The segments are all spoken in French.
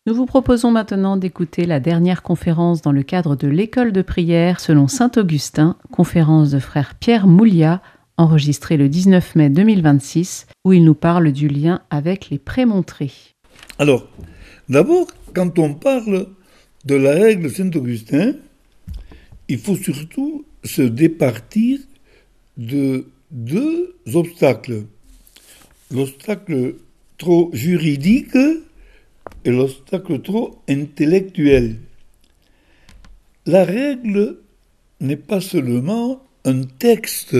Nous vous proposons maintenant d'écouter la dernière conférence dans le cadre de l'école de prière selon saint Augustin, conférence de frère Pierre Mouliat, enregistrée le 19 mai 2026, où il nous parle du lien avec les prémontrés. Alors, d'abord, quand on parle de la règle de saint Augustin, il faut surtout se départir de deux obstacles. L'obstacle trop juridique et l'obstacle trop intellectuel. La règle n'est pas seulement un texte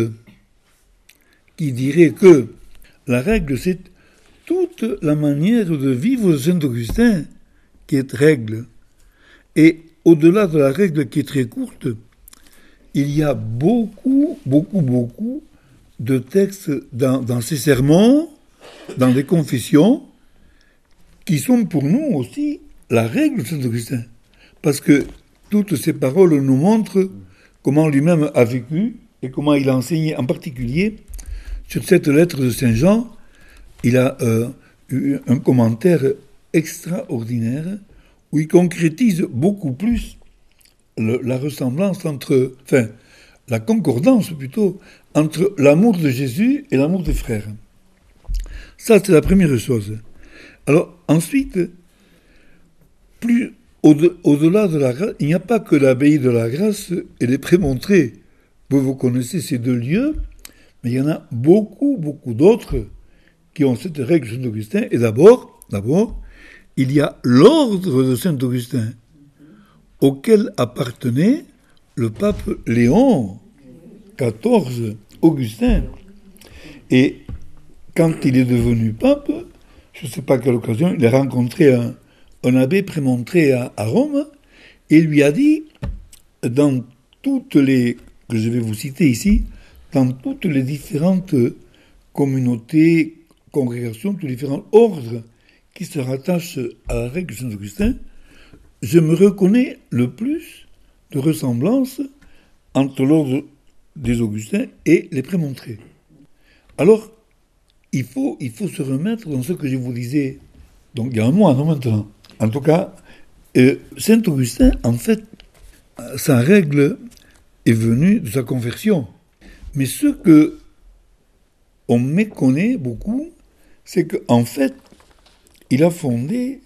qui dirait que la règle, c'est toute la manière de vivre de saint Augustin qui est règle. Et au-delà de la règle qui est très courte, il y a beaucoup de textes dans ces sermons, dans les confessions, qui sont pour nous aussi la règle de saint Augustin. Parce que toutes ces paroles nous montrent comment lui-même a vécu et comment il a enseigné, en particulier sur cette lettre de Saint Jean. Il a eu un commentaire extraordinaire où il concrétise beaucoup plus la ressemblance la concordance plutôt, entre l'amour de Jésus et l'amour des frères. Ça, c'est la première chose. Alors, ensuite, plus au-delà de la grâce, il n'y a pas que l'abbaye de la grâce et les prémontrés. Vous connaissez ces deux lieux, mais il y en a beaucoup d'autres qui ont cette règle de saint Augustin. Et d'abord, il y a l'ordre de saint Augustin, auquel appartenait le pape Léon XIV Augustin. Et quand il est devenu pape, je ne sais pas à quelle occasion, il a rencontré un abbé prémontré à Rome et lui a dit, dans toutes les, que je vais vous citer ici, dans toutes les différentes communautés, congrégations, tous les différents ordres qui se rattachent à la règle de saint Augustin, je me reconnais le plus de ressemblance entre l'ordre des Augustins et les prémontrés. Alors, il faut se remettre dans ce que je vous disais, donc il y a un mois, non maintenant. En tout cas, saint Augustin, en fait, sa règle est venue de sa conversion. Mais ce que on méconnaît beaucoup, c'est qu'en fait, il a fondé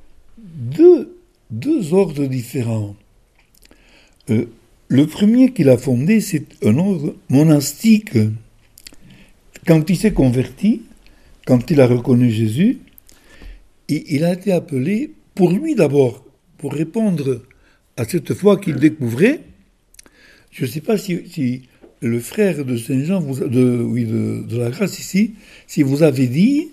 deux ordres différents. Le premier qu'il a fondé, c'est un ordre monastique. Quand il s'est converti, quand il a reconnu Jésus, il a été appelé, pour lui d'abord, pour répondre à cette foi qu'il découvrait. Je ne sais pas si le frère de Saint Jean, de la grâce ici, si vous avez dit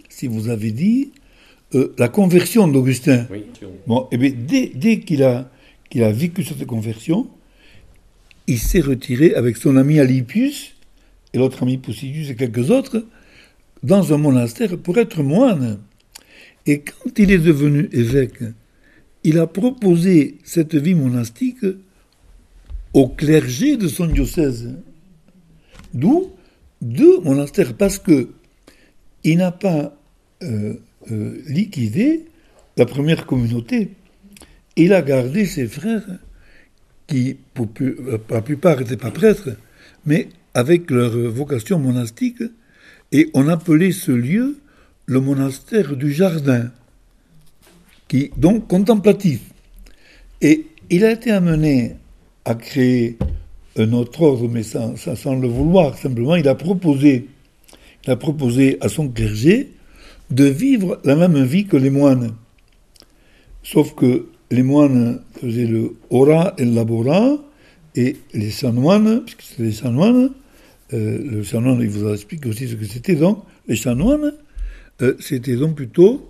la conversion d'Augustin. Oui. Bon, et bien, dès qu'il a vécu cette conversion, il s'est retiré avec son ami Alypius et l'autre ami Posidus et quelques autres dans un monastère pour être moine. Et quand il est devenu évêque, il a proposé cette vie monastique au clergé de son diocèse. D'où deux monastères, parce que il n'a pas liquidé la première communauté. Il a gardé ses frères qui, pour la plupart, n'étaient pas prêtres, mais avec leur vocation monastique, et on appelait ce lieu le monastère du jardin, qui donc contemplatif. Et il a été amené à créer un autre ordre, mais sans le vouloir, simplement, il a proposé à son clergé de vivre la même vie que les moines. Sauf que les moines faisaient le ora et le labora, et les chanoines, puisque c'était les chanoines, le chanoine, il vous explique aussi ce que c'était, donc, les chanoines, c'était donc plutôt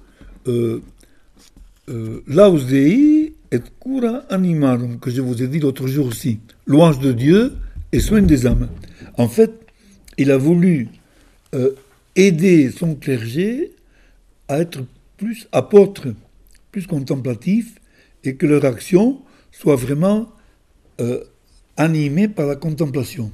laus Dei et cura animarum, que je vous ai dit l'autre jour aussi, louange de Dieu et soin des âmes. En fait, il a voulu aider son clergé à être plus apôtre, plus contemplatif, et que leur action soit vraiment animée par la contemplation.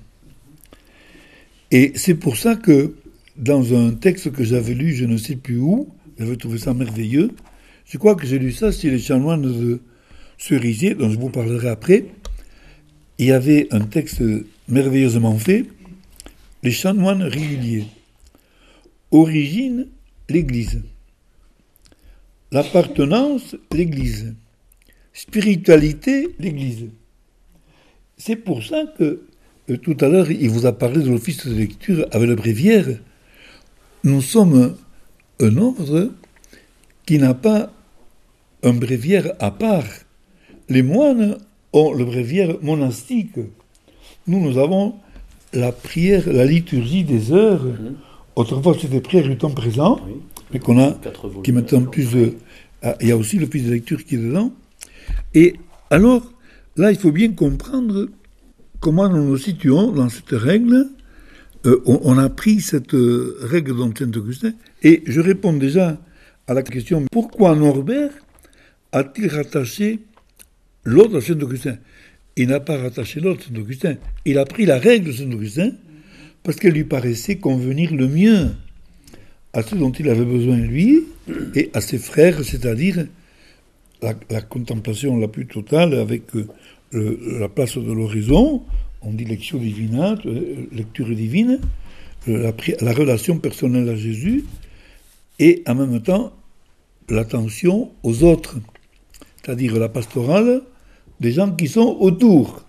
Et c'est pour ça que, dans un texte que j'avais lu, je ne sais plus où, j'avais trouvé ça merveilleux, Je crois que j'ai lu ça chez les chanoines de Cerisier, dont je vous parlerai après. Il y avait un texte merveilleusement fait, les chanoines réguliers. Origine, l'Église. L'appartenance, l'Église. Spiritualité, l'Église. C'est pour ça que tout à l'heure, il vous a parlé de l'office de lecture avec le bréviaire. Nous sommes un ordre qui n'a pas un bréviaire à part. Les moines ont le bréviaire monastique. Nous avons la prière, la liturgie des heures. Autrefois, c'était prière du temps présent, mais qu'on a, qui est maintenant plus... il y a aussi l'office de lecture qui est dedans. Et alors, là, il faut bien comprendre comment nous nous situons dans cette règle. On a pris cette règle dans Saint-Augustin, et je réponds déjà à la question, pourquoi Norbert a-t-il rattaché l'ordre à Saint-Augustin? Il n'a pas rattaché l'ordre à Saint-Augustin, il a pris la règle de Saint-Augustin, parce qu'elle lui paraissait convenir le mieux à ce dont il avait besoin lui, et à ses frères, c'est-à-dire la contemplation la plus totale avec la place de l'horizon, on dit lectio divina, lecture divine, la relation personnelle à Jésus, et en même temps l'attention aux autres, c'est-à-dire la pastorale des gens qui sont autour.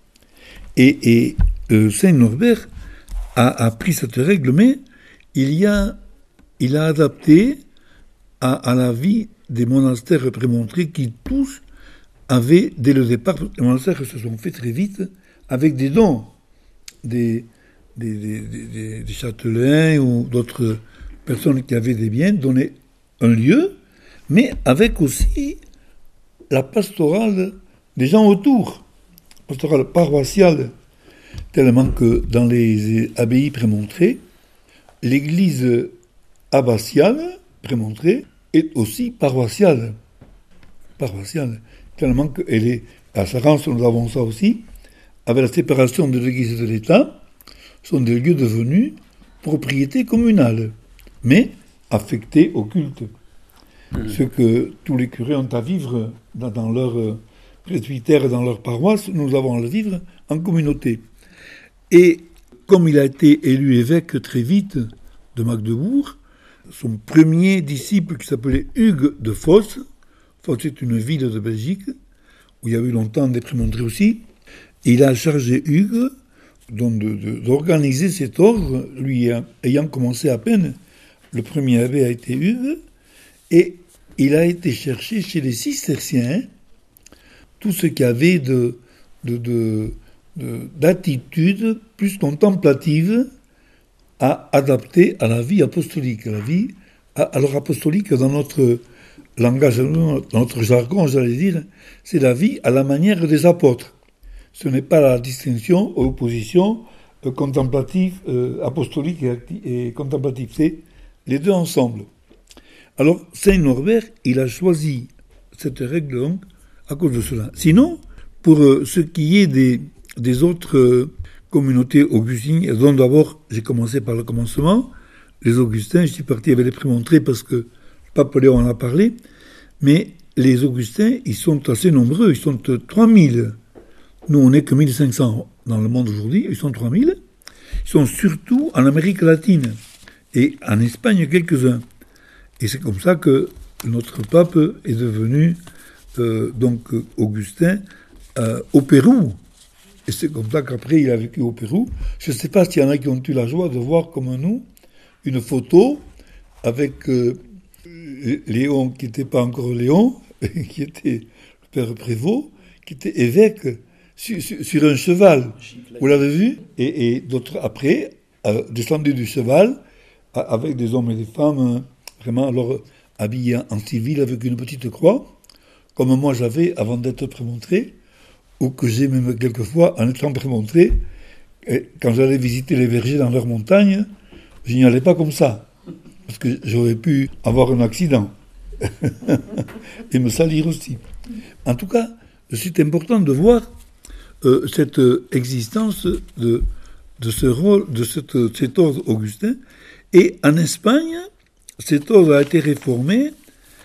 Et Saint Norbert a pris cette règle, mais il a adapté à la vie des monastères prémontrés qui tous avaient, dès le départ, les monastères se sont faits très vite avec des dons, des châtelains ou d'autres personnes qui avaient des biens, donnaient un lieu, mais avec aussi la pastorale des gens autour, pastorale paroissiale, tellement que dans les abbayes prémontrées, l'église abbatiale prémontrée est aussi paroissiale, tellement qu'elle est, à Sarrance nous avons ça aussi, avec la séparation de l'église et de l'État, sont des lieux devenus propriété communale, mais affectés au culte. Ce que tous les curés ont à vivre dans leur presbytère, dans leur paroisse, nous avons à le vivre en communauté. Et comme il a été élu évêque très vite de Magdebourg, son premier disciple qui s'appelait Hugues de Fosse, Fosse est une ville de Belgique, où il y a eu longtemps des prémontrés aussi, et il a chargé Hugues d'organiser cet ordre, lui ayant commencé à peine. Le premier abbé a été Hugues, et il a été cherché chez les cisterciens tout ce qu'il y avait d'attitude plus contemplative à adapter à la vie apostolique, alors apostolique dans notre langage, dans notre jargon, j'allais dire, c'est la vie à la manière des apôtres. Ce n'est pas la distinction ou opposition contemplative, apostolique et contemplative, c'est les deux ensemble. Alors, Saint Norbert, il a choisi cette règle donc à cause de cela. Sinon, pour ce qui est des autres communautés augustines, dont d'abord, j'ai commencé par le commencement, les Augustins, je suis parti avec les prémontrés parce que le pape Léon en a parlé, mais les Augustins, ils sont assez nombreux, ils sont 3000. Nous, on n'est que 1500 dans le monde aujourd'hui, ils sont 3000. Ils sont surtout en Amérique latine et en Espagne quelques-uns. Et c'est comme ça que notre pape est devenu donc Augustin au Pérou. Et c'est comme ça qu'après il a vécu au Pérou. Je ne sais pas s'il y en a qui ont eu la joie de voir comme nous une photo avec Léon qui n'était pas encore Léon, qui était le père Prévost, qui était évêque sur un cheval. Vous l'avez vu? Et d'autres après, descendus du cheval, avec des hommes et des femmes, vraiment alors habillés en civil avec une petite croix, comme moi j'avais avant d'être prémontré, ou que j'ai même quelquefois en étant prémontré, quand j'allais visiter les vergers dans leur montagne, je n'y allais pas comme ça, parce que j'aurais pu avoir un accident, et me salir aussi. En tout cas, c'est important de voir cette existence de ce rôle, de cet ordre augustin, et en Espagne, cet ordre a été réformé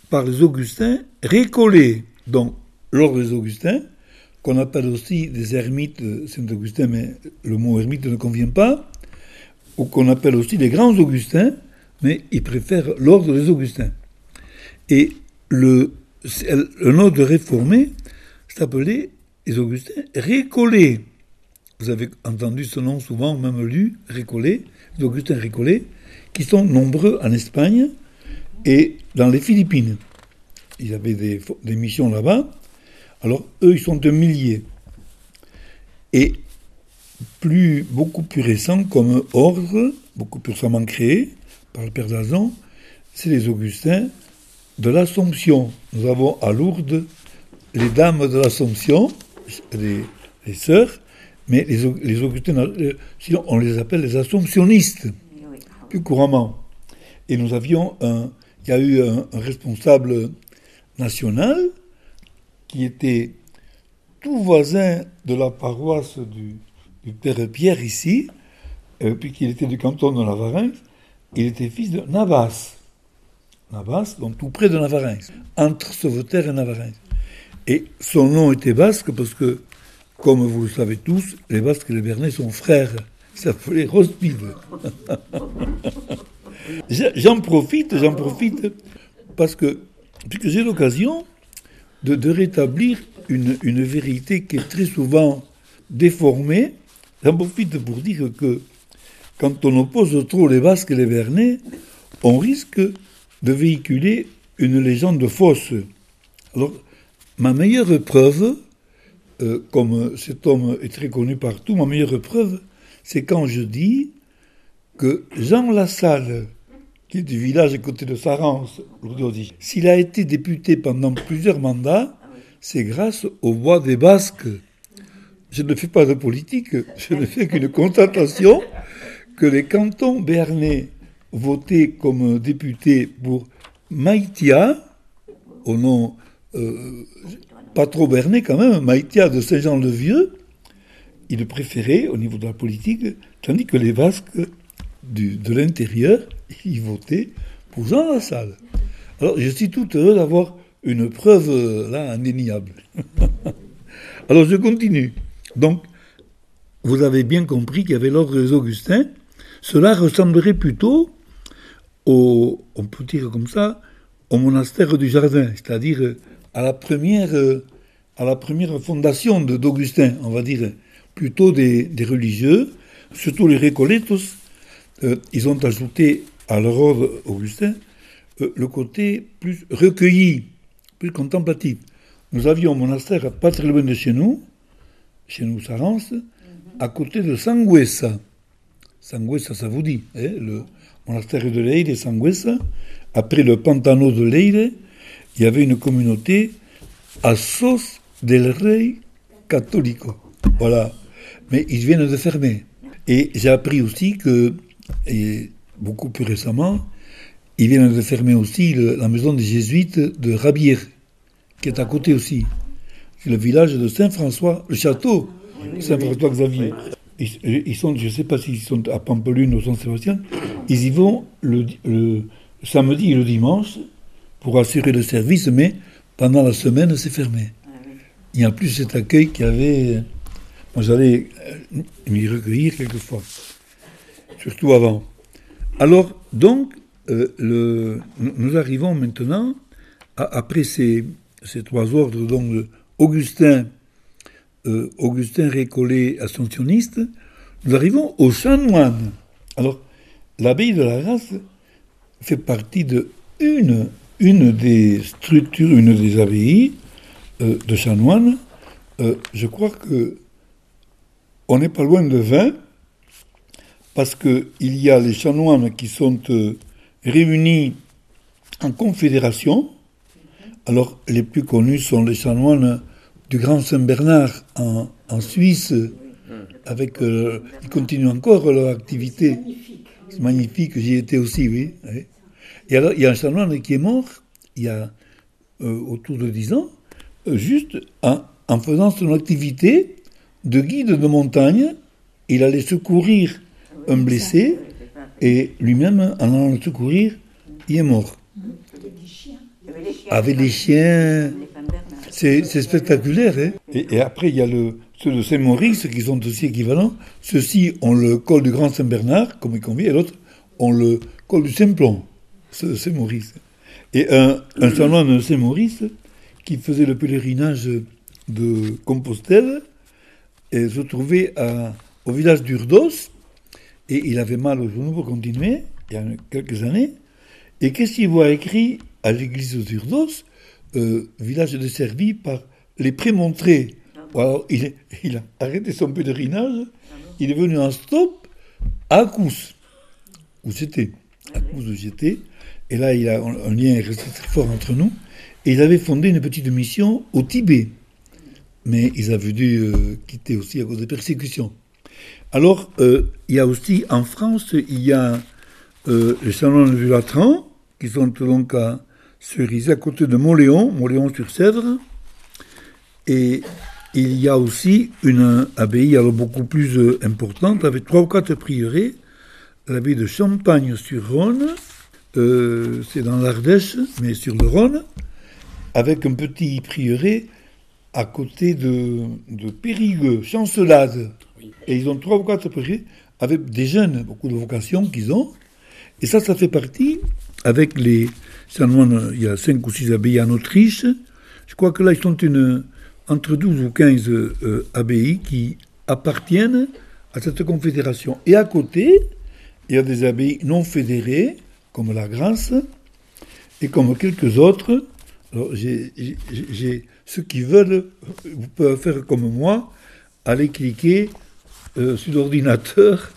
par les Augustins récollés. Donc, l'ordre des Augustins, qu'on appelle aussi des ermites Saint-Augustin, mais le mot ermite ne convient pas, ou qu'on appelle aussi les grands Augustins, mais ils préfèrent l'ordre des Augustins. Et un ordre réformé s'appelait les Augustins récollés. Vous avez entendu ce nom souvent, même lu, récollés, les Augustins récollés, qui sont nombreux en Espagne et dans les Philippines. Ils avaient des missions là-bas. Alors, eux, ils sont de milliers. Et beaucoup plus récent comme ordre, beaucoup plus récemment créé par le père d'Azan, c'est les Augustins de l'Assomption. Nous avons à Lourdes les dames de l'Assomption, les sœurs, mais les Augustins, sinon on les appelle les Assomptionnistes, plus couramment. Et il y a eu un responsable national qui était tout voisin de la paroisse du père Pierre ici, puisqu'il était du canton de Navarins. Il était fils de Navas, donc tout près de Navarins, entre Sauveterre et Navarins. Et son nom était basque parce que, comme vous le savez tous, les Basques et les Bernais sont frères. Il s'appelait Rospiv. J'en profite parce que j'ai l'occasion de rétablir une vérité qui est très souvent déformée. J'en profite pour dire que quand on oppose trop les Basques et les Bernais, on risque de véhiculer une légende fausse. Alors, ma meilleure preuve, comme cet homme est très connu partout, ma meilleure preuve, c'est quand je dis que Jean Lassalle, qui est du village à côté de Sarance, s'il a été député pendant plusieurs mandats, c'est grâce au bois des Basques. Je ne fais pas de politique, je ne fais qu'une constatation que les cantons béarnais votaient comme députés pour Maïtia, au nom pas trop béarnais quand même, Maïtia de Saint-Jean-le-Vieux, ils le préféraient au niveau de la politique, tandis que les Basques de l'intérieur, ils votaient pour Jean Lassalle. Alors je suis tout heureux d'avoir une preuve là indéniable. Alors je continue. Donc, vous avez bien compris qu'il y avait l'ordre des Augustins. Cela ressemblerait plutôt on peut dire comme ça, au monastère du Jardin, c'est-à-dire à la première fondation d'Augustin, on va dire, plutôt des religieux, surtout les Récolletos. Ils ont ajouté à leur ordre Augustin le côté plus recueilli, plus contemplatif. Nous avions un monastère pas très loin de chez nous, Sarance, à côté de Sangüesa. Sangüesa, ça vous dit, hein, le monastère de Leyre et Sangüesa. Après le Pantano de Leyre, il y avait une communauté à Sos del Rey Católico. Voilà. Mais ils viennent de fermer. Et j'ai appris aussi que, et beaucoup plus récemment, ils viennent de fermer aussi la maison des Jésuites de Rabière, qui est à côté aussi. C'est le village de Saint-François, le château Saint-François-Xavier. Ils sont, je ne sais pas s'ils sont à Pampelune ou Saint-Sébastien, ils y vont le samedi et le dimanche pour assurer le service, mais pendant la semaine, c'est fermé. Il n'y a plus cet accueil qu'il y avait. Moi, j'allais m'y recueillir quelquefois, surtout avant. Alors, donc, nous arrivons maintenant, après ces trois ordres, donc Augustin Récollet, Assomptionniste, nous arrivons aux chanoines. Alors, l'abbaye de la Grasse fait partie de une des structures, une des abbayes de chanoines. Je crois que on n'est pas loin de 20, parce qu'il y a les chanoines qui sont réunis en confédération. Alors, les plus connus sont les chanoines du Grand Saint-Bernard en Suisse, avec ils continuent encore leur activité. C'est magnifique, j'y étais aussi, oui. Et alors, il y a un chanoine qui est mort, il y a autour de 10 ans, juste en faisant son activité de guide de montagne. Il allait secourir un blessé, et lui-même, en allant le secourir, il est mort. avec les chiens. C'est spectaculaire. Hein, et après, il y a ceux de Saint-Maurice qui sont aussi équivalents. Ceux-ci ont le col du Grand Saint-Bernard, comme il convient, et l'autre ont le col du Simplon, ceux de Saint-Maurice. Et un chanoine de Saint-Maurice qui faisait le pèlerinage de Compostelle et se trouvait au village d'Urdos, et il avait mal au genou pour continuer, il y a quelques années. Et qu'est-ce qu'il voit écrit à l'église d'Urdos, village desservi par les Prémontrés. Alors, il a arrêté son pèlerinage, il est venu en stop à Cous, où j'étais. À Cous où j'étais. Et là, il a un lien est resté très fort entre nous. Et il avait fondé une petite mission au Tibet. Mais ils avaient dû quitter aussi à cause des persécutions. Alors, il y a aussi, en France, il y a les chanoines du Latran, qui sont donc à Cerisay, à côté de Montléon-sur-Sèvre. Et il y a aussi une abbaye alors beaucoup plus importante, avec 3 ou 4 prieurés, l'abbaye de Champagne-sur-Rhône, c'est dans l'Ardèche, mais sur le Rhône, avec un petit prieuré à côté de Périgueux, Chancelade. Et ils ont 3 ou 4 prieurés, avec des jeunes, beaucoup de vocations qu'ils ont. Et ça fait partie, avec les chanoines, il y a 5 ou 6 abbayes en Autriche. Je crois que là, ils sont entre 12 ou 15 abbayes qui appartiennent à cette confédération. Et à côté, il y a des abbayes non fédérées, comme la Grasse, et comme quelques autres. Alors, ceux qui veulent, vous pouvez faire comme moi, aller cliquer sur l'ordinateur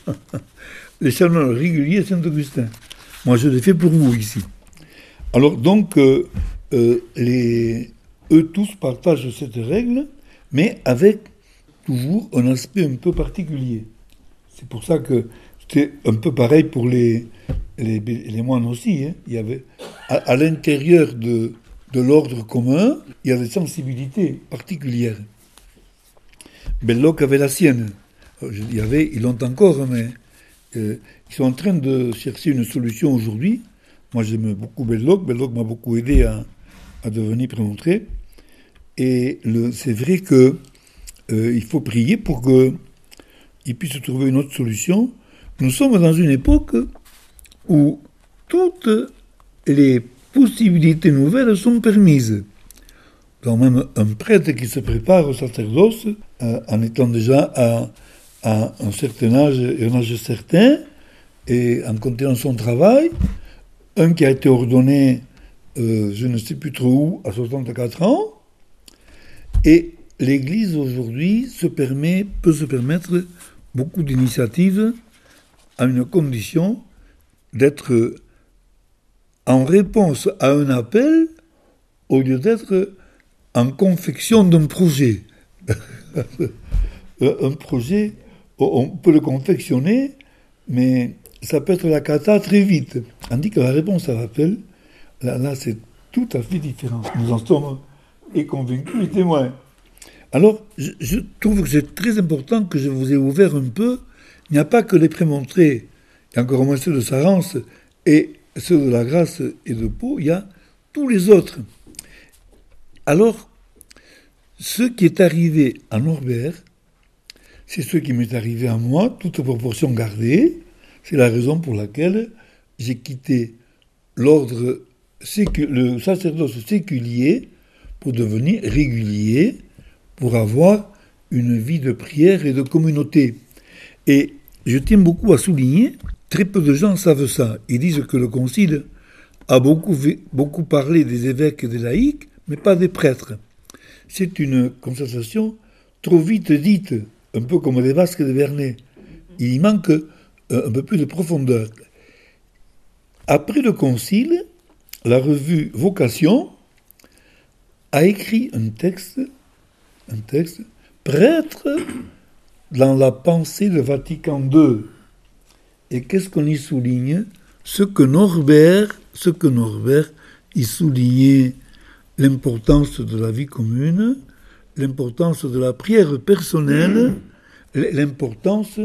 les chanoines réguliers Saint-Augustin. Moi, je l'ai fait pour vous ici. Alors, donc, eux tous partagent cette règle, mais avec toujours un aspect un peu particulier. C'est pour ça que c'était un peu pareil pour les moines aussi. Hein. Il y avait, à l'intérieur de l'ordre commun, il y a des sensibilités particulières. Belloc avait la sienne. Ils l'ont encore, mais ils sont en train de chercher une solution aujourd'hui. Moi, j'aime beaucoup Belloc. Belloc m'a beaucoup aidé à devenir prémontré. Et c'est vrai qu'il faut prier pour qu'il puisse trouver une autre solution. Nous sommes dans une époque où toutes les possibilités nouvelles sont permises. Donc même un prêtre qui se prépare au sacerdoce, en étant déjà à un certain âge et un âge certain, et en continuant son travail, un qui a été ordonné, je ne sais plus trop où, à 64 ans, et l'Église aujourd'hui peut se permettre beaucoup d'initiatives à une condition d'être en réponse à un appel au lieu d'être en confection d'un projet. Un projet, on peut le confectionner, mais ça peut être la cata très vite. Tandis que la réponse à l'appel, là c'est tout à fait différent. Nous en sommes et convaincus et témoins. Alors, je trouve que c'est très important que je vous ai ouvert un peu. Il n'y a pas que les prémontrés, et encore moins ceux de Sarance, et ceux de la Grasse et de Pau, il y a tous les autres. Alors, ce qui est arrivé à Norbert, c'est ce qui m'est arrivé à moi, toute proportion gardée. C'est la raison pour laquelle j'ai quitté le sacerdoce séculier pour devenir régulier, pour avoir une vie de prière et de communauté. Et je tiens beaucoup à souligner, très peu de gens savent ça. Ils disent que le Concile a beaucoup parlé des évêques et des laïcs, mais pas des prêtres. C'est une constatation trop vite dite, un peu comme les Basques de Vernet. Il y manque un peu plus de profondeur. Après le Concile, la revue Vocation a écrit un texte, prêtre dans la pensée de Vatican II. Et qu'est-ce qu'on y souligne ? Ce que Norbert y soulignait l'importance de la vie commune, l'importance de la prière personnelle, l'importance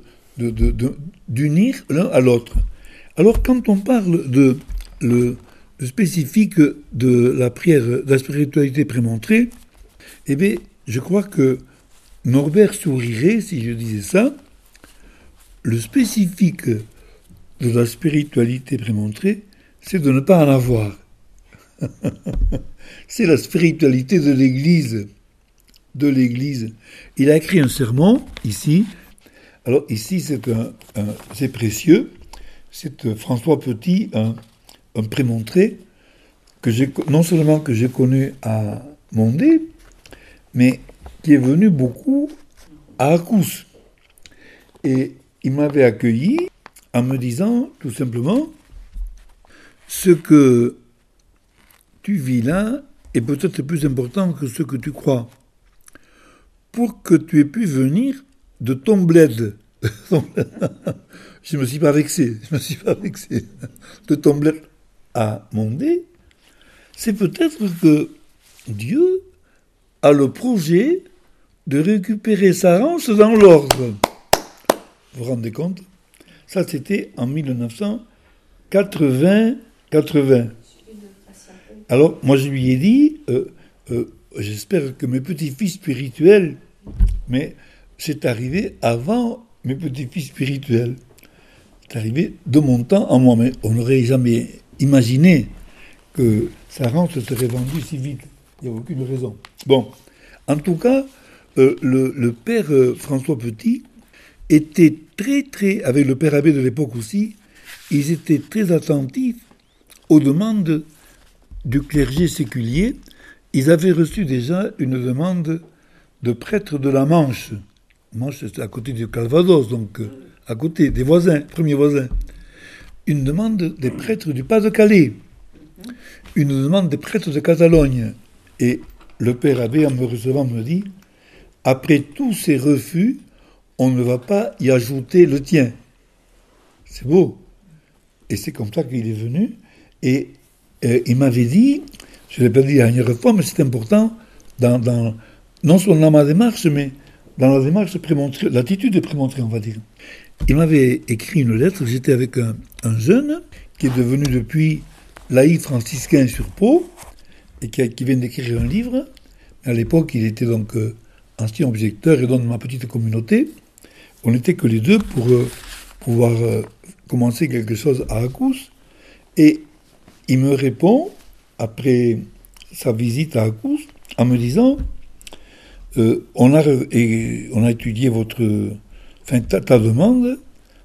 d'unir l'un à l'autre. Alors quand on parle de spécifique de la prière, de la spiritualité prémontrée, eh bien, je crois que Norbert sourirait si je disais ça. Le spécifique de la spiritualité prémontrée, c'est de ne pas en avoir. C'est la spiritualité de l'Église. De l'Église. Il a écrit un sermon, ici. Alors, ici, c'est précieux. C'est François Petit, un prémontré, non seulement que j'ai connu à Mondé, mais qui est venu beaucoup à Accous. Et il m'avait accueilli en me disant, tout simplement, ce que tu vis là est peut-être plus important que ce que tu crois. Pour que tu aies pu venir de ton bled. Je ne me suis pas vexé. De ton bled à Mondé, c'est peut-être que Dieu a le projet de récupérer sa ranche dans l'ordre. Vous vous rendez compte? Ça, c'était en 1980. Alors, moi, je lui ai dit, j'espère que mes petits-fils spirituels, mais c'est arrivé avant mes petits-fils spirituels. C'est arrivé de mon temps en moi, mais on n'aurait jamais imaginé que sa ranch serait vendue si vite. Il n'y a aucune raison. Bon, en tout cas, le père François Petit était très, avec le père abbé de l'époque aussi, ils étaient très attentifs aux demandes du clergé séculier. Ils avaient reçu déjà une demande de prêtres de la Manche. Manche, c'est à côté du Calvados, donc à côté des voisins, premiers voisins. Une demande des prêtres du Pas-de-Calais. Une demande des prêtres de Catalogne. Et le père abbé, en me recevant, me dit, après tous ces refus, on ne va pas y ajouter le tien. C'est beau. Et c'est comme ça qu'il est venu. Et il m'avait dit, je ne l'ai pas dit la dernière fois, mais c'est important, non seulement dans ma démarche, mais dans la démarche prémontrée, l'attitude prémontrée, on va dire. Il m'avait écrit une lettre, j'étais avec un jeune qui est devenu depuis laïc franciscain sur Pau, et qui vient d'écrire un livre. À l'époque, il était donc ancien objecteur et dans ma petite communauté. On n'était que les deux pour pouvoir commencer quelque chose à Accous. Et il me répond, après sa visite à Accous, en me disant on a étudié ta demande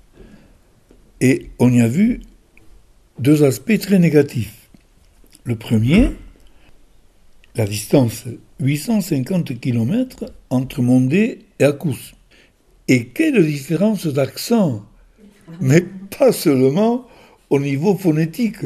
et on y a vu deux aspects très négatifs. Le premier, la distance, 850 km entre Mondé et Accous. Et quelle différence d'accent! Mais pas seulement au niveau phonétique.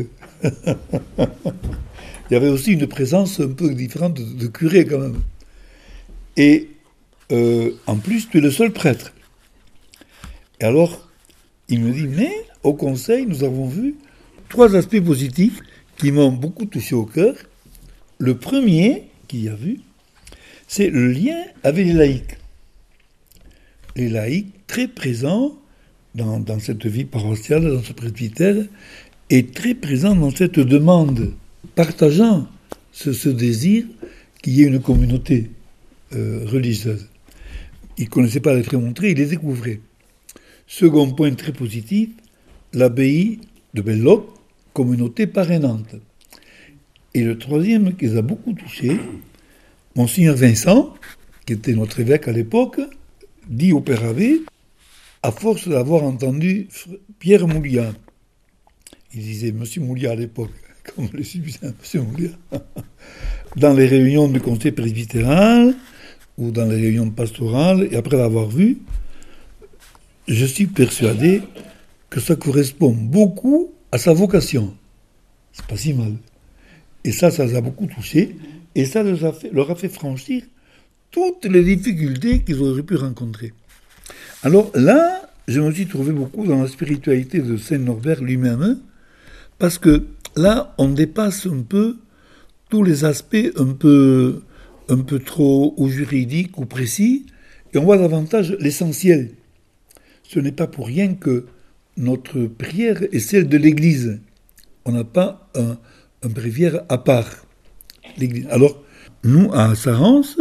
Il y avait aussi une présence un peu différente de curé quand même. Et en plus, tu es le seul prêtre. Et alors, il me dit, mais au conseil, nous avons vu 3 aspects positifs qui m'ont beaucoup touché au cœur. Le premier qu'il y a vu, c'est le lien avec les laïcs. Les laïcs très présents dans cette vie paroissiale, dans ce presbytère, et très présents dans cette demande, partageant ce désir qu'il y ait une communauté religieuse. Ils ne connaissaient pas les prémontrés, ils les découvraient. Second point très positif, l'abbaye de Belloc, communauté parrainante. Et le troisième qui les a beaucoup touchés, Monseigneur Vincent, qui était notre évêque à l'époque, dit au père abbé, à force d'avoir entendu Pierre Mouliat, il disait Monsieur Mouliat à l'époque, comme le subsaint Monsieur Mouliat, dans les réunions du conseil presbytéral ou dans les réunions pastorales, et après l'avoir vu, je suis persuadé que ça correspond beaucoup à sa vocation. C'est pas si mal. Et ça les a beaucoup touchés, et ça leur a fait franchir toutes les difficultés qu'ils auraient pu rencontrer. Alors là, je me suis trouvé beaucoup dans la spiritualité de Saint-Norbert lui-même, parce que là, on dépasse un peu tous les aspects un peu trop ou juridiques ou précis, et on voit davantage l'essentiel. Ce n'est pas pour rien que notre prière est celle de l'Église. On n'a pas un bréviaire à part, l'église. Alors, nous, à Sarance,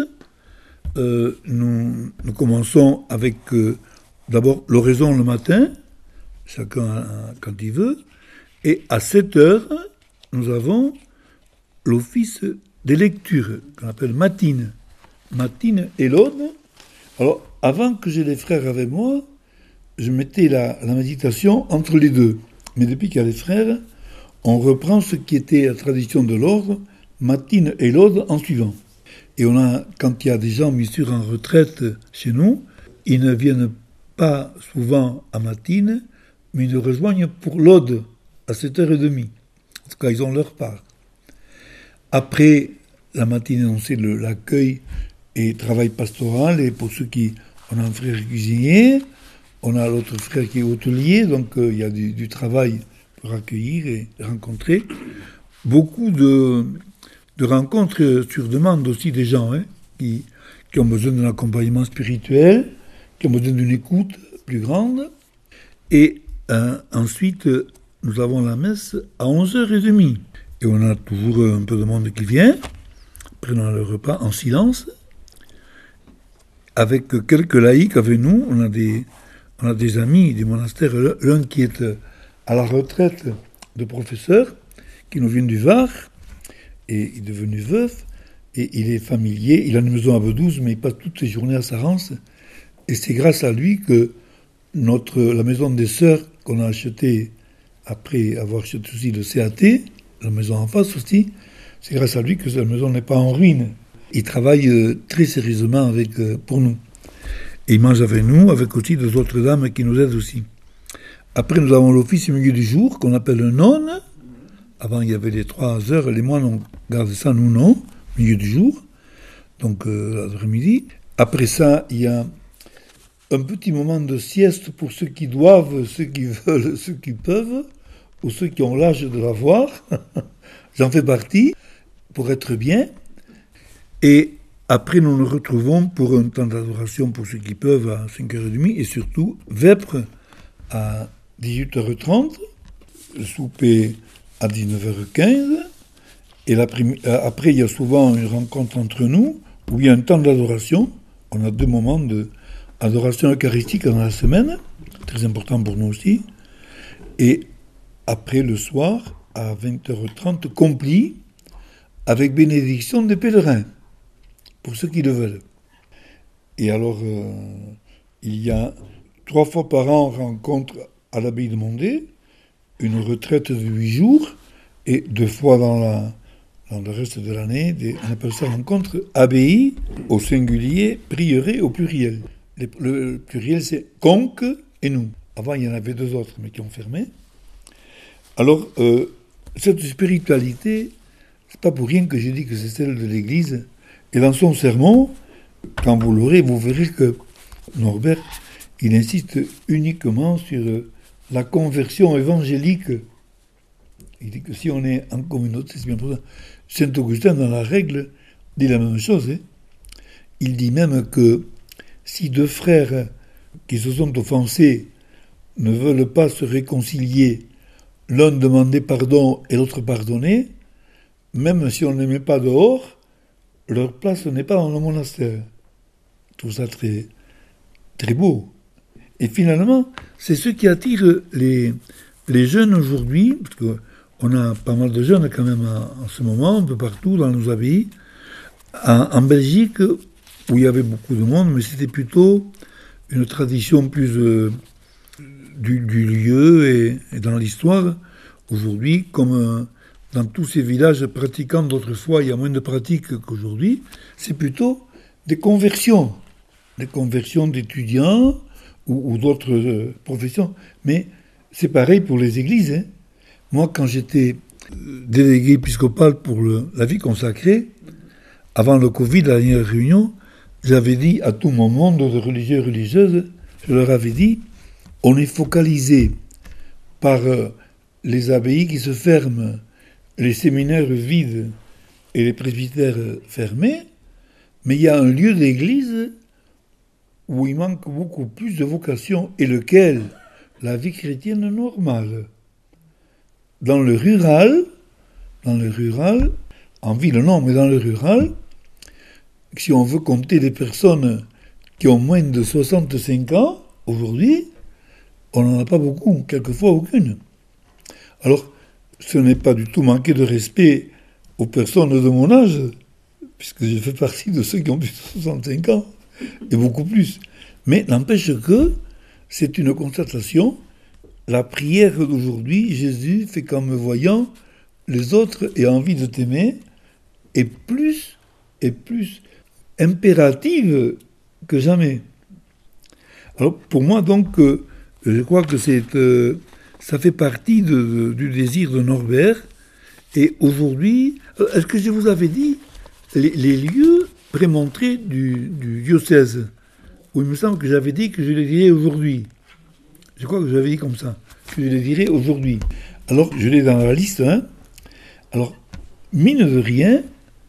nous commençons avec d'abord l'oraison le matin, chacun quand il veut, et à 7 heures, nous avons l'office des lectures, qu'on appelle matine. Matine et l'aune. Alors, avant que j'ai les frères avec moi, je mettais la méditation entre les deux. Mais depuis qu'il y a les frères, on reprend ce qui était la tradition de l'ordre, matine et l'aune en suivant. Et quand il y a des gens mis sur en retraite chez nous, ils ne viennent pas souvent à matine, mais ils nous rejoignent pour l'ode à 7h30. En tout cas, ils ont leur part. Après la matinée, on sait l'accueil et travail pastoral. Et pour ceux on a un frère cuisinier, on a l'autre frère qui est hôtelier, donc il y a du travail pour accueillir et rencontrer. Beaucoup de rencontres sur demande aussi des gens qui ont besoin d'un accompagnement spirituel, qui ont besoin d'une écoute plus grande. Et ensuite, nous avons la messe à 11h30. Et on a toujours un peu de monde qui vient. Après, on a le repas en silence. Avec quelques laïcs avec nous, on a des amis des monastères. L'un qui est à la retraite de professeur, qui nous vient du Var, et il est devenu veuf, et il est familier. Il a une maison à Bedouze, mais il passe toutes ses journées à Sarance. Et c'est grâce à lui que la maison des sœurs qu'on a achetée après avoir acheté aussi le CAT, la maison en face aussi, c'est grâce à lui que cette maison n'est pas en ruine. Il travaille très sérieusement pour nous. Et il mange avec nous, avec aussi deux autres dames qui nous aident aussi. Après, nous avons l'office au milieu du jour, qu'on appelle un nonne. Avant, il y avait les 3 heures, les moines ont gardé ça, nous non, au milieu du jour, donc l'après-midi. Après ça, il y a un petit moment de sieste pour ceux qui doivent, ceux qui veulent, ceux qui peuvent, ou ceux qui ont l'âge de l'avoir. J'en fais partie, pour être bien. Et après, nous nous retrouvons pour un temps d'adoration pour ceux qui peuvent à 5h30, et surtout, vêpres à 18h30, le souper à 19h15, et après, il y a souvent une rencontre entre nous, où il y a un temps d'adoration. On a 2 moments d'adoration eucharistique dans la semaine, très important pour nous aussi. Et après, le soir, à 20h30, complis, avec bénédiction des pèlerins, pour ceux qui le veulent. Et alors, il y a 3 fois par an, rencontre à l'abbaye de Mondé, une retraite de 8 jours, et 2 fois dans le reste de l'année, on appelle ça rencontre abbaye au singulier, prieuré au pluriel. Le pluriel, c'est conque et nous. Avant, il y en avait 2 autres, mais qui ont fermé. Alors, cette spiritualité, c'est pas pour rien que j'ai dit que c'est celle de l'Église. Et dans son sermon, quand vous l'aurez, vous verrez que Norbert, il insiste uniquement sur la conversion évangélique. Il dit que si on est en communauté, c'est bien pour ça. Saint Augustin, dans la règle, dit la même chose. Il dit même que si 2 frères qui se sont offensés ne veulent pas se réconcilier, l'un demander pardon et l'autre pardonner, même si on ne les met pas dehors, leur place n'est pas dans le monastère. Tout ça très, très beau. Et finalement, c'est ce qui attire les jeunes aujourd'hui, parce qu'on a pas mal de jeunes quand même en ce moment, un peu partout dans nos abbayes. En Belgique, où il y avait beaucoup de monde, mais c'était plutôt une tradition plus du lieu et dans l'histoire. Aujourd'hui, comme dans tous ces villages pratiquants d'autrefois, il y a moins de pratiques qu'aujourd'hui, c'est plutôt des conversions d'étudiants ou d'autres professions. Mais c'est pareil pour les églises. Moi, quand j'étais délégué épiscopal pour la vie consacrée, avant le Covid, à la dernière réunion, j'avais dit à tout mon monde de religieux et religieuses, je leur avais dit, on est focalisé par les abbayes qui se ferment, les séminaires vides et les presbytères fermés, mais il y a un lieu d'église où il manque beaucoup plus de vocation, et lequel? La vie chrétienne normale. Dans le rural, dans le rural, en ville non, mais dans le rural, si on veut compter les personnes qui ont moins de 65 ans, aujourd'hui, on n'en a pas beaucoup, quelquefois aucune. Alors, ce n'est pas du tout manquer de respect aux personnes de mon âge, puisque je fais partie de ceux qui ont plus de 65 ans, et beaucoup plus. Mais n'empêche que c'est une constatation. La prière d'aujourd'hui, Jésus fait qu'en me voyant, les autres aient envie de t'aimer, est plus impérative que jamais. Alors pour moi donc, je crois que ça fait partie du désir de Norbert. Et aujourd'hui, est-ce que je vous avais dit les lieux prémontrés du diocèse, où il me semble que j'avais dit que je les dirais aujourd'hui. Je crois que je l'avais dit comme ça, que je les dirais aujourd'hui. Alors, je l'ai dans la liste. Hein. Alors, mine de rien,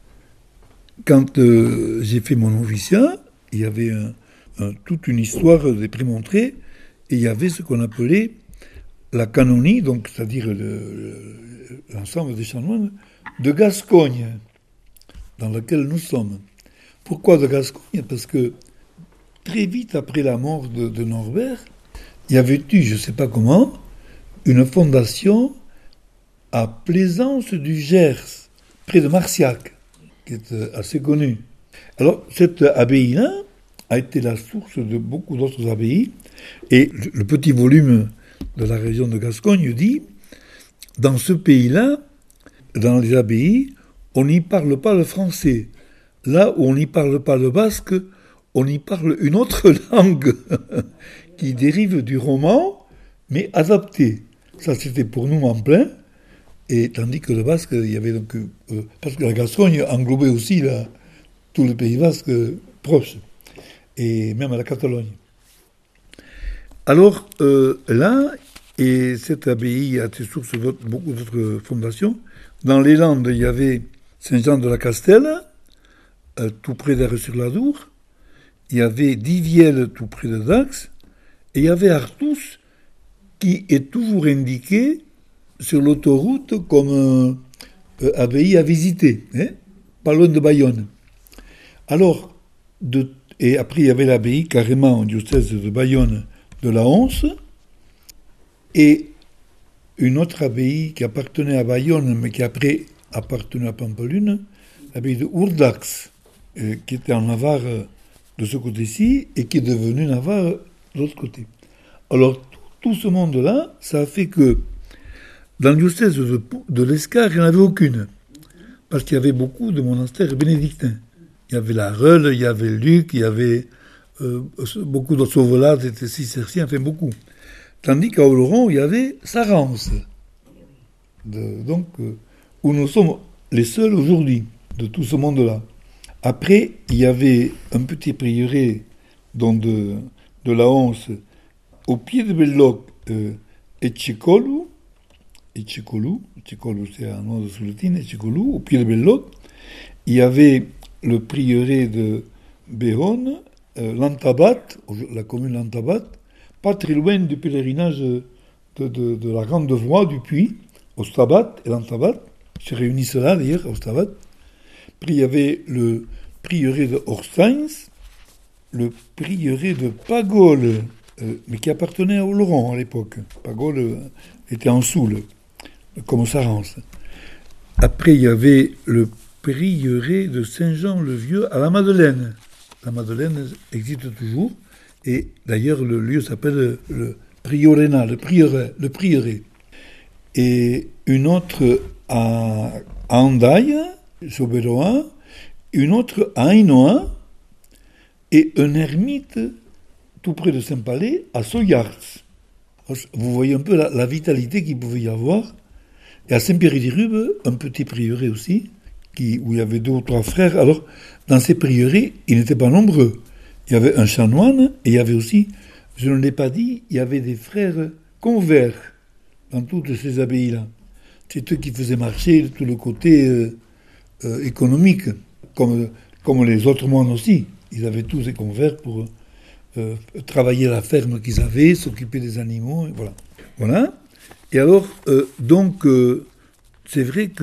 quand j'ai fait mon noviciat, il y avait toute une histoire des prémontrés, et il y avait ce qu'on appelait la canonie, donc c'est-à-dire l'ensemble des chanoines, de Gascogne, dans laquelle nous sommes. Pourquoi de Gascogne ? Parce que très vite après la mort de Norbert, il y avait eu, je ne sais pas comment, une fondation à Plaisance du Gers, près de Marciac, qui est assez connue. Alors, cette abbaye-là a été la source de beaucoup d'autres abbayes, et le petit volume de la région de Gascogne dit, dans ce pays-là, dans les abbayes, on n'y parle pas le français. Là où on n'y parle pas le basque, on y parle une autre langue qui dérive du roman, mais adaptée. Ça, c'était pour nous en plein. Et tandis que le basque, il y avait donc... parce que la Gascogne englobait aussi tout le Pays basque proche, et même la Catalogne. Alors, là, et cette abbaye a été source de beaucoup d'autres fondations. Dans les Landes, il y avait Saint-Jean-de-la-Castelle, tout près d'Arres-sur-l'Adour. Il y avait Diviel, tout près de Dax. Et il y avait Artous, qui est toujours indiqué sur l'autoroute comme abbaye à visiter, hein, pas loin de Bayonne. Alors, et après, il y avait l'abbaye carrément au diocèse de Bayonne de la Honse, et une autre abbaye qui appartenait à Bayonne, mais qui après appartenait à Pampelune, l'abbaye de Ourdax, qui était en Navarre de ce côté-ci, et qui est devenue Navarre de l'autre côté. Alors, tout ce monde-là, ça a fait que dans le diocèse de l'Escar, il n'y en avait aucune, parce qu'il y avait beaucoup de monastères bénédictins. Il y avait la Reule, il y avait Luc, il y avait beaucoup d'autres Sauvelades, et Cisterciens, enfin beaucoup. Tandis qu'à Oloron, il y avait Sarance, donc où nous sommes les seuls aujourd'hui de tout ce monde-là. Après, il y avait un petit prieuré de la Honse, au pied de Belloc, Ececolu, c'est un nom de Souletine, Ececolu, au pied de Belloc. Il y avait le prieuré de Béronne, l'Antabat, la commune l'Antabat, pas très loin du pèlerinage de la Grande Voie du Puy, au Stabat et l'Antabat. Ils se réunissent là, d'ailleurs, au Stabat. Puis il y avait le prieuré de Horsteins, le prieuré de Pagole, mais qui appartenait à Oloron à l'époque. Pagole était en Soule, comme Sarance. Après, il y avait le prieuré de Saint-Jean-le-Vieux à la Madeleine. La Madeleine existe toujours. Et d'ailleurs, le lieu s'appelle le Priorénat, le prieuré. Et une autre à Andaille, sur Béroin, une autre à Hainaut, et un ermite tout près de Saint-Palais, à Soyarts. Vous voyez un peu la vitalité qu'il pouvait y avoir. Et à Saint-Pierre-des-Rubes, un petit prieuré aussi, où il y avait 2 ou 3 frères. Alors, dans ces prieurés, ils n'étaient pas nombreux. Il y avait un chanoine, et il y avait aussi, je ne l'ai pas dit, il y avait des frères convers dans toutes ces abbayes-là. C'est eux qui faisaient marcher tout le côté économique, comme les autres moines aussi. Ils avaient tous des convers pour travailler à la ferme qu'ils avaient, s'occuper des animaux, et voilà. Et alors, donc, c'est vrai que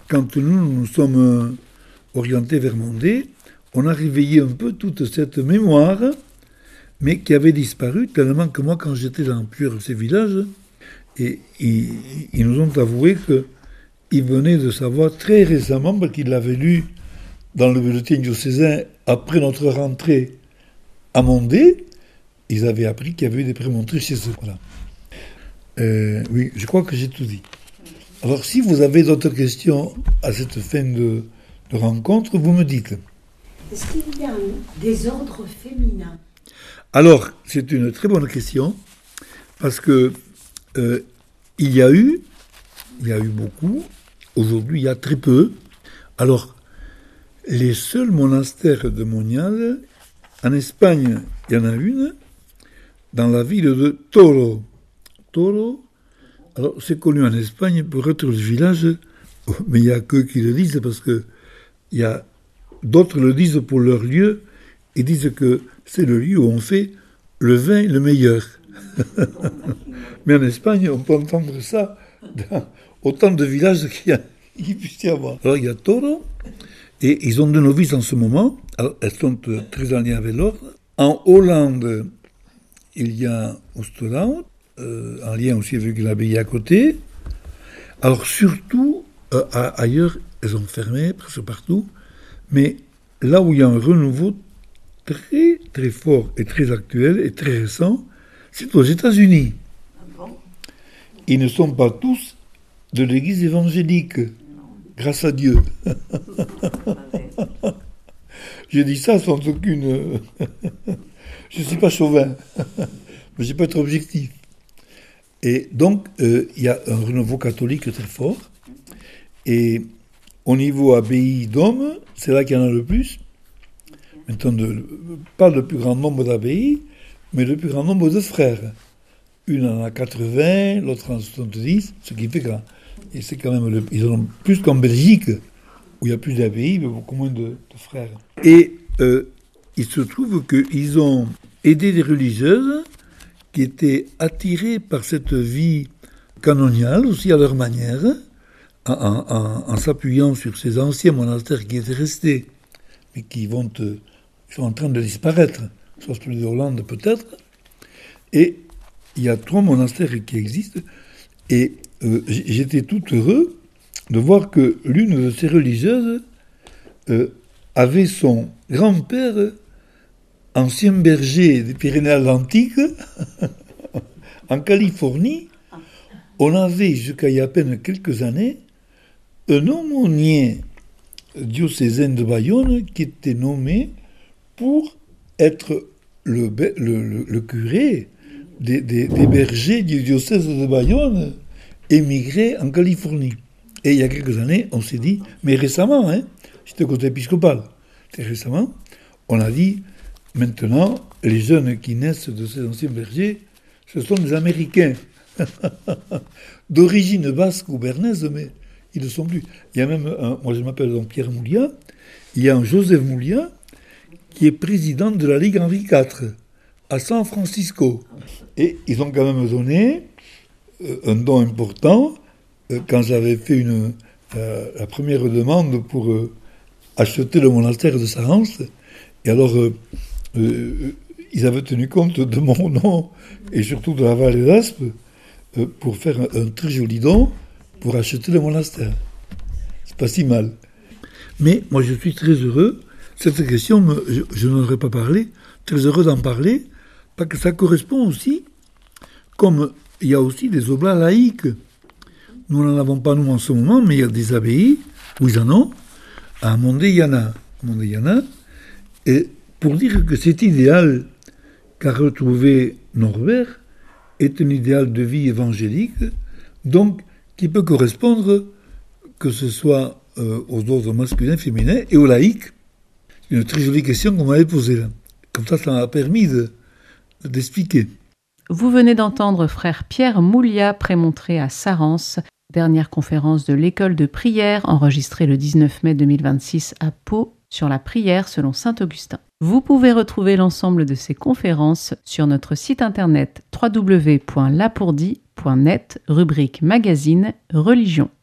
quand nous sommes orientés vers Mondé, on a réveillé un peu toute cette mémoire, mais qui avait disparu tellement que moi, quand j'étais dans plusieurs de ces villages, et ils nous ont avoué qu'ils venaient de savoir très récemment, parce qu'ils l'avaient lu dans le bulletin diocésain après notre rentrée à Mondé, ils avaient appris qu'il y avait eu des prémontrés chez eux. Voilà. Oui, je crois que j'ai tout dit. Alors, si vous avez d'autres questions à cette fin de rencontre, vous me dites. Est-ce qu'il y a des ordres féminins ? Alors, c'est une très bonne question, parce que il y a eu beaucoup, aujourd'hui il y a très peu. Alors, les seuls monastères de Monial, en Espagne, il y en a une, dans la ville de Toro. Toro, alors c'est connu en Espagne pour être le village, mais il n'y a qu'eux qui le disent, parce que il y a d'autres le disent pour leur lieu, ils disent que c'est le lieu où on fait le vin le meilleur. Mais en Espagne, on peut entendre ça dans autant de villages qu'il puisse y avoir. Alors il y a Toro, et ils ont 2 novices en ce moment. Alors, elles sont très en lien avec l'ordre. En Hollande, il y a Oosterhout, en lien aussi avec l'abbaye à côté. Alors surtout, ailleurs, elles ont fermé presque partout. Mais là où il y a un renouveau très très fort et très actuel et très récent, c'est aux États-Unis. Ils ne sont pas tous de l'église évangélique, grâce à Dieu. Je dis ça sans aucune... Je ne suis pas chauvin, mais je ne peux pas être objectif. Et donc, il y a un renouveau catholique très fort. Et au niveau abbaye d'hommes, c'est là qu'il y en a le plus. Maintenant, pas le plus grand nombre d'abbayes, mais le plus grand nombre de frères. Une en a 80, l'autre en 70, ce qui fait que et c'est quand même ils en ont plus qu'en Belgique, où il y a plus d'abbayes, mais beaucoup moins de frères. Et il se trouve qu'ils ont aidé des religieuses qui étaient attirées par cette vie canoniale, aussi à leur manière, en s'appuyant sur ces anciens monastères qui étaient restés, mais qui sont en train de disparaître, soit celui de Hollande peut-être. Et il y a 3 monastères qui existent, et j'étais tout heureux de voir que l'une de ces religieuses avait son grand-père, ancien berger des Pyrénées-Atlantiques, en Californie. On avait, jusqu'à il y a à peine quelques années, un aumônier diocésain de Bayonne qui était nommé pour être le curé des bergers du diocèse de Bayonne émigrés en Californie. Et il y a quelques années, on s'est dit, mais récemment, j'étais côté épiscopal, très récemment, on a dit, maintenant, les jeunes qui naissent de ces anciens bergers, ce sont des Américains, d'origine basque ou bernaise, mais ils ne sont plus. Il y a même, moi je m'appelle donc Pierre Mouliat, il y a un Joseph Mouliat qui est président de la Ligue Henri IV à San Francisco. Et ils ont quand même donné un don important quand j'avais fait la première demande pour acheter le monastère de Sarance. Et alors, ils avaient tenu compte de mon nom et surtout de la vallée d'Aspe pour faire un très joli don pour acheter le monastère. C'est pas si mal. Mais moi, je suis très heureux. Cette question, je n'en aurais pas parlé. Très heureux d'en parler, parce que ça correspond aussi, comme il y a aussi des oblats laïques. Nous n'en avons pas, nous, en ce moment, mais il y a des abbayes où ils en ont. À Mondé, il y en a. Et pour dire que cet idéal qu'a retrouvé Norbert est un idéal de vie évangélique, donc qui peut correspondre, que ce soit aux ordres masculins, féminins et aux laïcs. C'est une très jolie question qu'on m'avait posée là. Comme ça m'a permis d'expliquer. Vous venez d'entendre frère Pierre Mouliat prémontré à Sarance, dernière conférence de l'école de prière enregistrée le 19 mai 2026 à Pau sur la prière selon saint Augustin. Vous pouvez retrouver l'ensemble de ces conférences sur notre site internet www.lapourdi.net, rubrique magazine Religion.